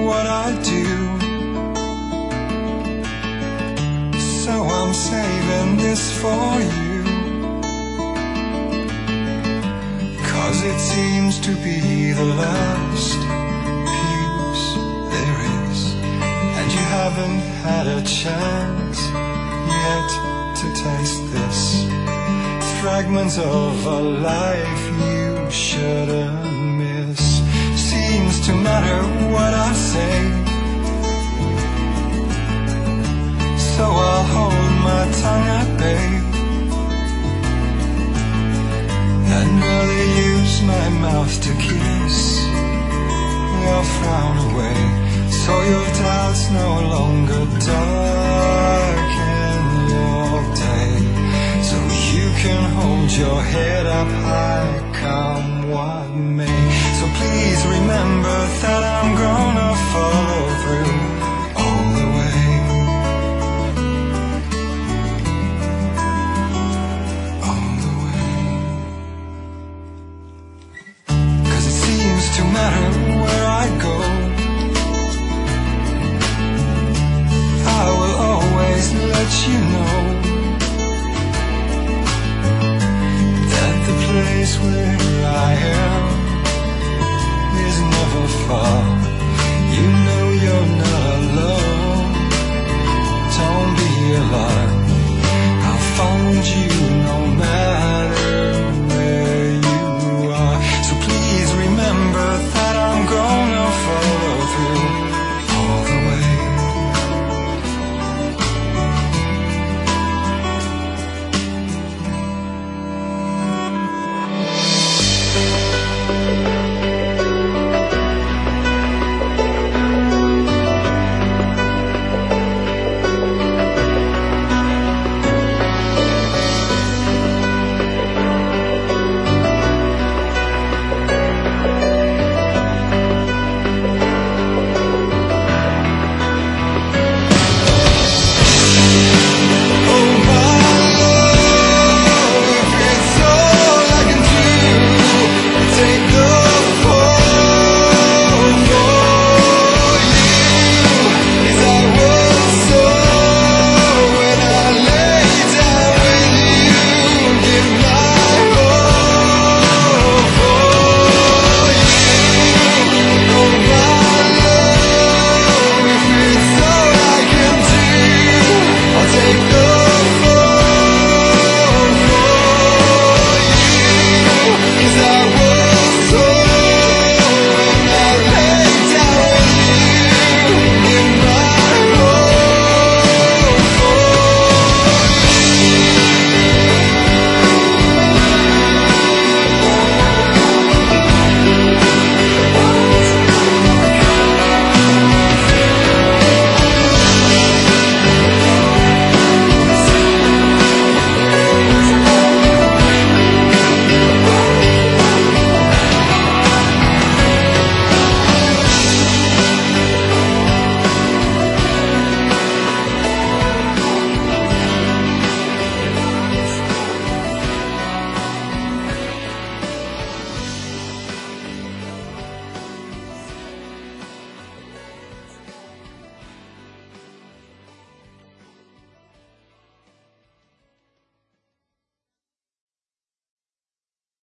what I do. So I'm saving this for you, 'cause it seems to be the last piece there is, and you haven't had a chance yet to taste this. Fragments of a life you shouldn't miss. Seems to matter what I say, so I'll hold my tongue at bay and really use my mouth to kiss your frown away, so your doubts no longer darken your day, so you can hold your head up high, come what may. So please remember that I'm gonna follow through all the way. All the way. 'Cause it seems to matter where I go, I will always let you know